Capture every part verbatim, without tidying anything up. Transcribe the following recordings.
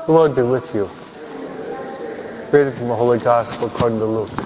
The Lord be with you. Reading from the Holy Gospel according to Luke.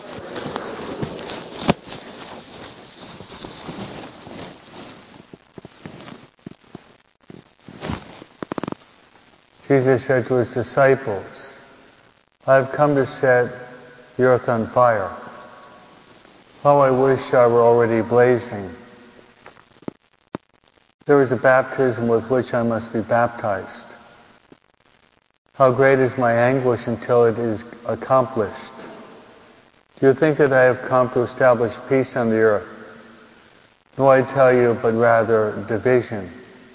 Jesus said to his disciples, I have come to set the earth on fire. How I wish I were already blazing. There is a baptism with which I must be baptized. How great is my anguish until it is accomplished. Do you think that I have come to establish peace on the earth? No, I tell you, but rather division.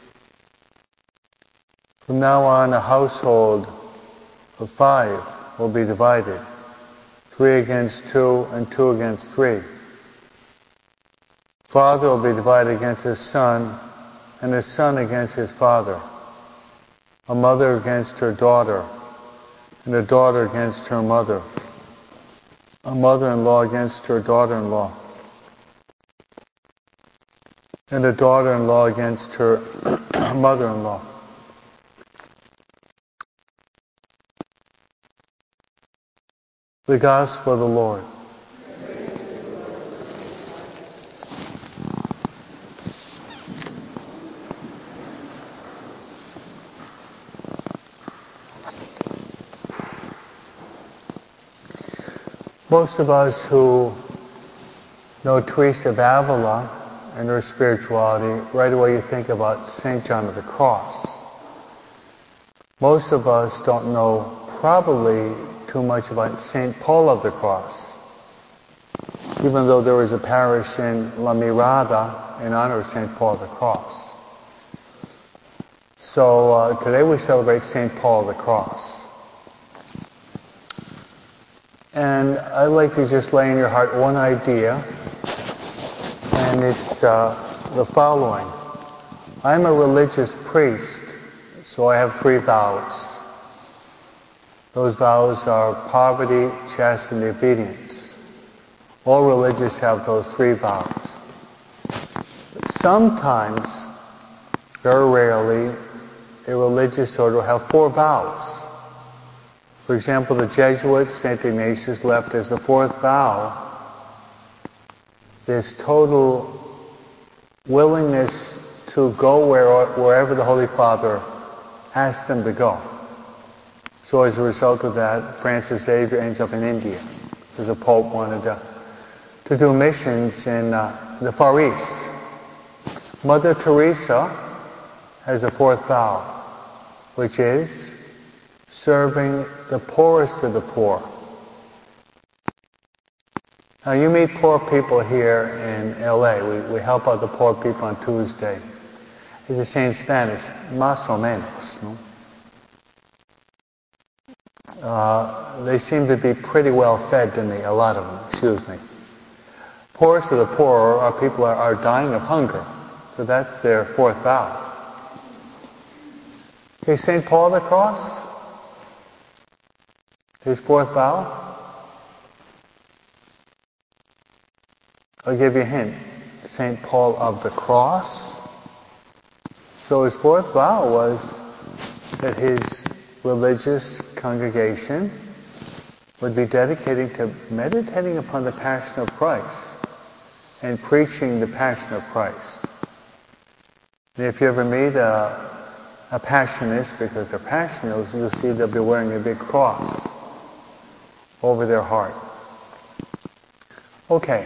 From now on, a household of five will be divided, three against two and two against three. Father will be divided against his son, and his son against his father. A mother against her daughter, and a daughter against her mother. A mother-in-law against her daughter-in-law, and a daughter-in-law against her mother-in-law. The Gospel of the Lord. Most of us who know Teresa of Avila and her spirituality, right away you think about Saint John of the Cross. Most of us don't know probably too much about Saint Paul of the Cross, even though there is a parish in La Mirada in honor of Saint Paul of the Cross. So uh, today we celebrate Saint Paul of the Cross. And I'd like to just lay in your heart one idea, and it's uh, the following. I'm a religious priest, so I have three vows. Those vows are poverty, chastity, and obedience. All religious have those three vows. But sometimes, very rarely, a religious order will have four vows. For example, the Jesuits, Saint Ignatius, left as the fourth vow this total willingness to go where, wherever the Holy Father asked them to go. So as a result of that, Francis Xavier ends up in India, because the Pope wanted to, to do missions in uh, the Far East. Mother Teresa has a fourth vow, which is serving the poorest of the poor. Now you meet poor people here in L A. We, we help out the poor people on Tuesday. As they say in Spanish, más o menos. No? Uh, they seem to be pretty well fed to me, a lot of them, excuse me. Poorest of the poor are people who are, are dying of hunger. So that's their fourth vow. Okay, Saint Paul of the Cross, his fourth vow? I'll give you a hint. Saint Paul of the Cross. So his fourth vow was that his religious congregation would be dedicating to meditating upon the Passion of Christ and preaching the Passion of Christ. And if you ever meet a, a Passionist, because they're passionate, you'll see they'll be wearing a big cross over their heart. Okay.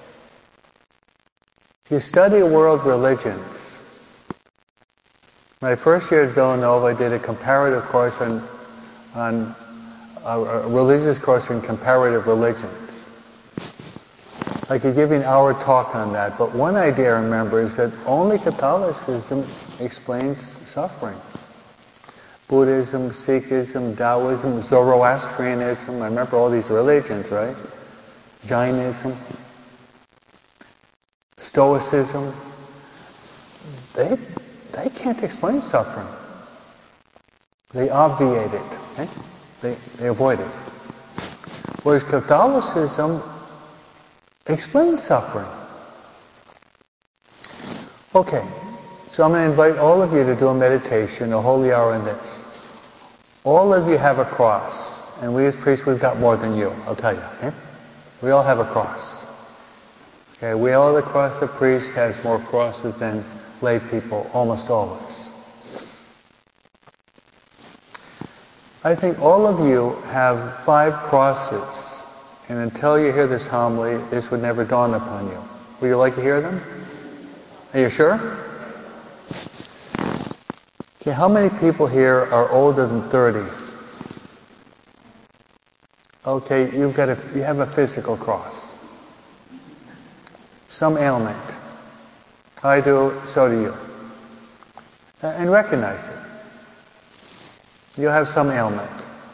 If you study world religions, my first year at Villanova, I did a comparative course on, on a, a religious course in comparative religions. I could give you an hour talk on that, but one idea I remember is that only Catholicism explains suffering. Buddhism, Sikhism, Taoism, Zoroastrianism, I remember all these religions, right? Jainism, Stoicism, they they can't explain suffering. They obviate it. Okay? They, they avoid it. Whereas Catholicism explains suffering. Okay, so I'm going to invite all of you to do a meditation, a holy hour in this. All of you have a cross, and we as priests, we've got more than you, I'll tell you. Okay? We all have a cross. Okay, we all, the cross of priest has more crosses than lay people, almost always. I think all of you have five crosses, and until you hear this homily, this would never dawn upon you. Would you like to hear them? Are you sure? Okay, how many people here are older than thirty? Okay, you've got a, you have a physical cross. Some ailment. I do, so do you. And recognize it. You have some ailment.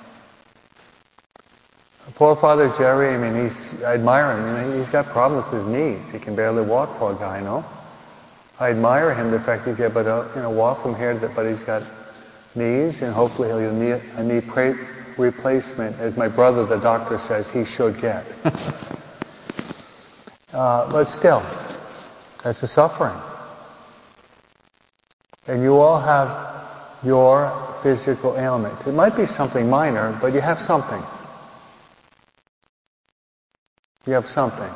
Poor Father Jerry, I mean, he's, I admire him. You know, he's got problems with his knees. He can barely walk, poor guy, no? I admire him, the fact he's able to, you know, walk from here, to, but he's got knees, and hopefully he'll need a knee pra- replacement, as my brother, the doctor, says he should get. uh, but still, that's a suffering. And you all have your physical ailments. It might be something minor, but you have something. You have something.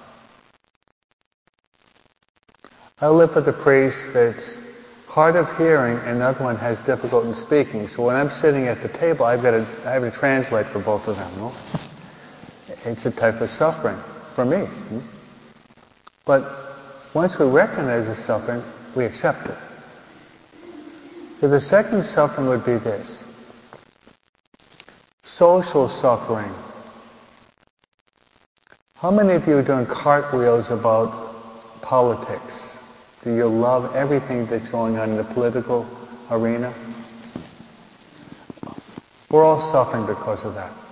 I live with a priest that's hard of hearing, and another one has difficulty in speaking. So when I'm sitting at the table, I've got to, I have to translate for both of them. No? It's a type of suffering for me. But once we recognize the suffering, we accept it. So the second suffering would be this. Social suffering. How many of you are doing cartwheels about politics? Do you love everything that's going on in the political arena? We're all suffering because of that.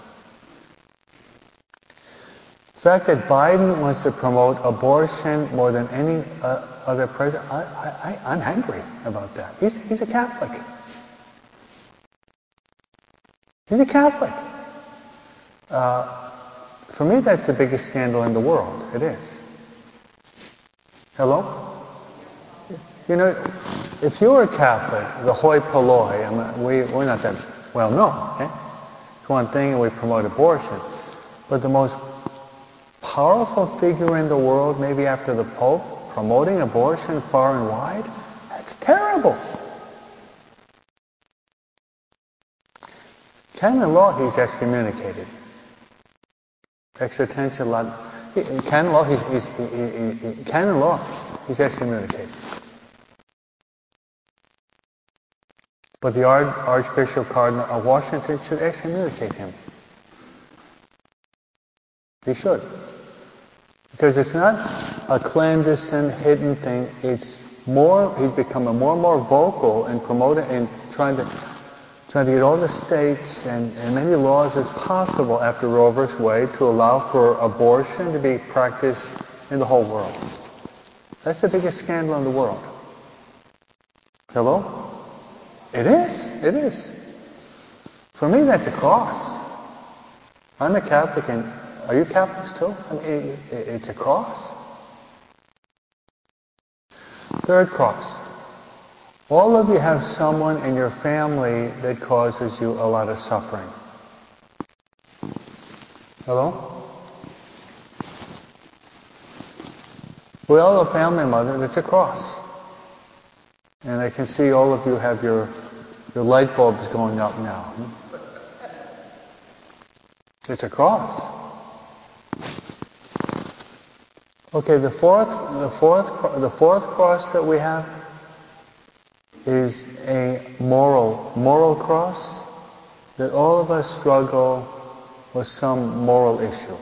The fact that Biden wants to promote abortion more than any uh, other president, I, I, I'm angry about that. He's, he's a Catholic. He's a Catholic. Uh, for me, that's the biggest scandal in the world. It is. Hello? You know, if you're a Catholic, the hoi polloi, I mean, we, we're not that well known, okay? It's one thing, and we promote abortion. But the most powerful figure in the world, maybe after the Pope, promoting abortion far and wide, that's terrible. Canon law, he's excommunicated. Exertentia lat. Canon law, he's, he's he, he, he, canon law, he's excommunicated. But the Arch- Archbishop Cardinal of Washington should excommunicate him. He should. Because it's not a clandestine, hidden thing. It's more, he's becoming more and more vocal in promoting and trying to trying to get all the states and, and many laws as possible after Roe versus Wade to allow for abortion to be practiced in the whole world. That's the biggest scandal in the world. Hello? It is. It is. For me, that's a cross. I'm a Catholic, and are you Catholics too? I mean, it, it, it's a cross. Third cross. All of you have someone in your family that causes you a lot of suffering. Hello? We all have a family mother that's a cross. And I can see all of you have your, your light bulbs going up now. It's a cross. Okay, the fourth, the fourth, the fourth cross that we have is a moral, moral cross, that all of us struggle with some moral issue.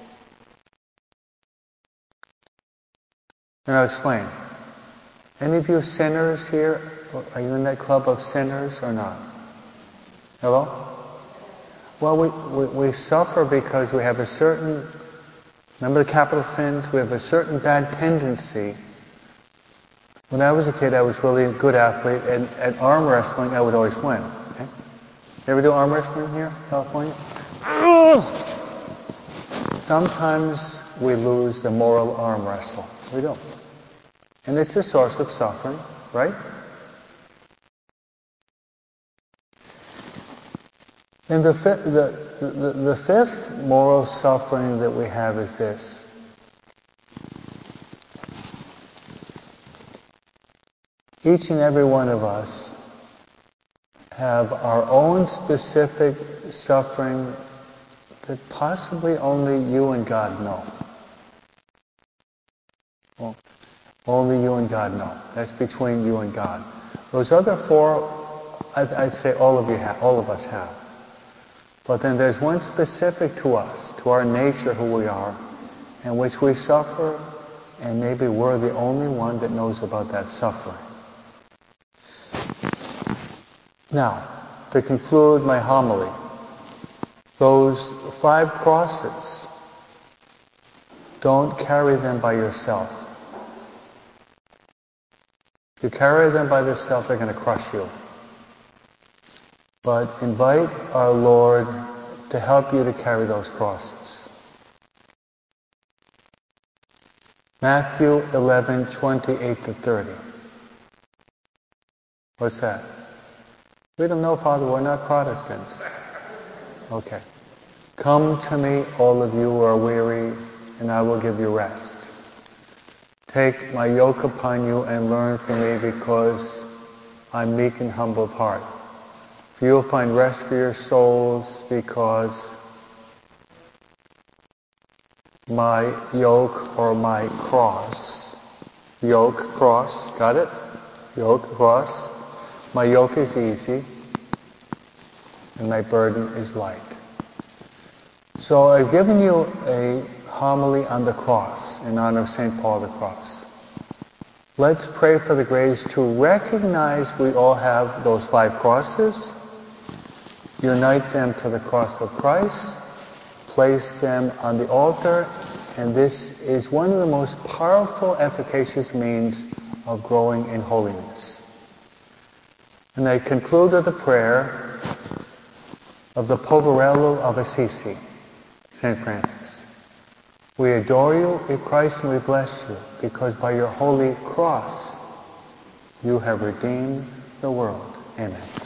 And I'll explain. Any of you sinners here? Are you in that club of sinners or not? Hello? Well, we, we, we suffer because we have a certain, remember the capital sins? We have a certain bad tendency. When I was a kid, I was really a good athlete, and at arm wrestling, I would always win. Okay? You ever do arm wrestling here in California? Sometimes we lose the moral arm wrestle. We don't. And it's a source of suffering, right? And the, fi- the, the, the fifth moral suffering that we have is this. Each and every one of us have our own specific suffering that possibly only you and God know. Well, only you and God know. That's between you and God. Those other four, I'd, I'd say all of you have, all of us have. But then there's one specific to us, to our nature, who we are, in which we suffer, and maybe we're the only one that knows about that suffering. Now, to conclude my homily, those five crosses, don't carry them by yourself. If you carry them by yourself, they're going to crush you. But invite our Lord to help you to carry those crosses. Matthew eleven, twenty-eight to thirty. What's that? We don't know, Father, we're not Protestants. Okay. Come to me, all of you who are weary, and I will give you rest. Take my yoke upon you and learn from me, because I'm meek and humble of heart. For you'll find rest for your souls, because my yoke or my cross, yoke, cross, got it? Yoke, cross. My yoke is easy, and my burden is light. So I've given you a homily on the cross in honor of Saint Paul the Cross. Let's pray for the grace to recognize we all have those five crosses, unite them to the cross of Christ, place them on the altar, and this is one of the most powerful, efficacious means of growing in holiness. And I conclude with a prayer of the Poverello of Assisi, Saint Francis. We adore you in Christ and we bless you, because by your holy cross you have redeemed the world. Amen.